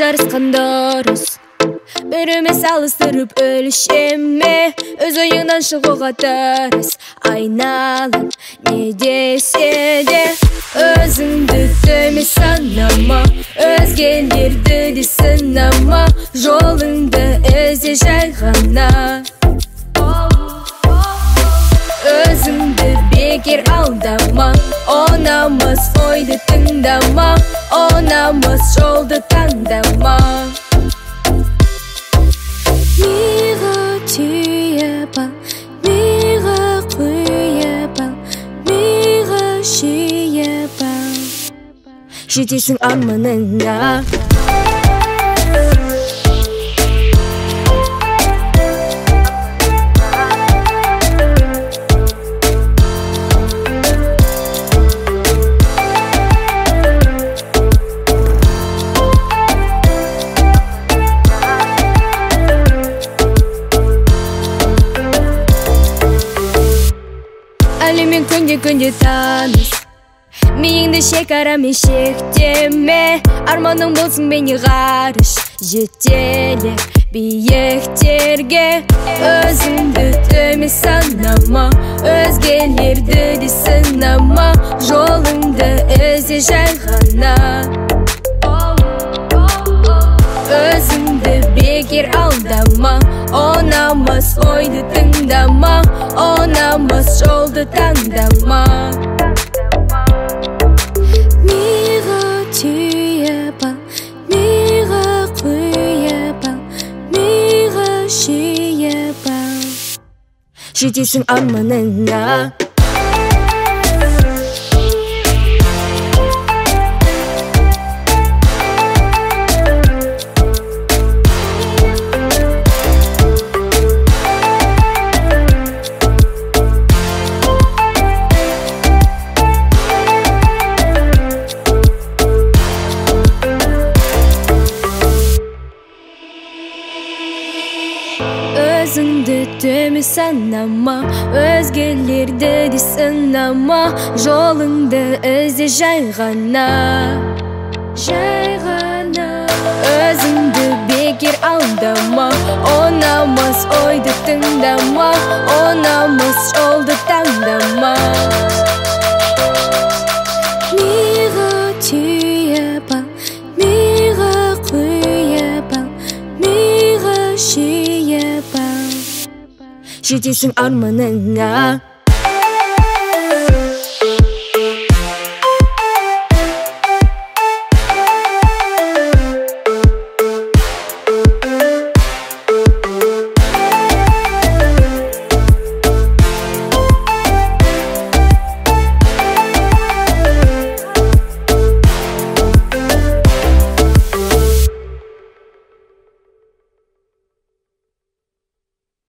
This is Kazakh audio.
жарысқандар біріме салыстырып өлшеме, өз ойыңнан шығуға тырыс. Айналып не десе де өзіңді төмен санама, өзгелерді де сынама, жолыңды ізде жай ғана. Өзіңді бекер алдама, онамыз ойды тыңдама, онамыз жолды таңдама. Миға түйіп ал, миға құйып ал, миға жиып ал, жетесің арманыңа. Әлеммен күнде таныс, миыңды шекарамен шектеме, арманың болсын бейне ғарыш, жетеле биіктерге. Өзіңді төмен санама, өзгелерді де сынама, жолыңды ізде жай ғана. Өзіңді бекер алдама, онамыз ойды тыңдама, онамыз жолды таңдама. Миға түйіп ал, миға құйып ал, миға жиып ал, жетесің арманыңа. Өзіңді төмен санама, өзгелерді де сынама, жолыңды ізде жай ғана. Өзіңді бекер алдама, онамыз ойды тыңдама, онамыз жолды таңдама. Миға түйіп ал, миға құйып ал, миға жиып ал, жетесің арманыңа.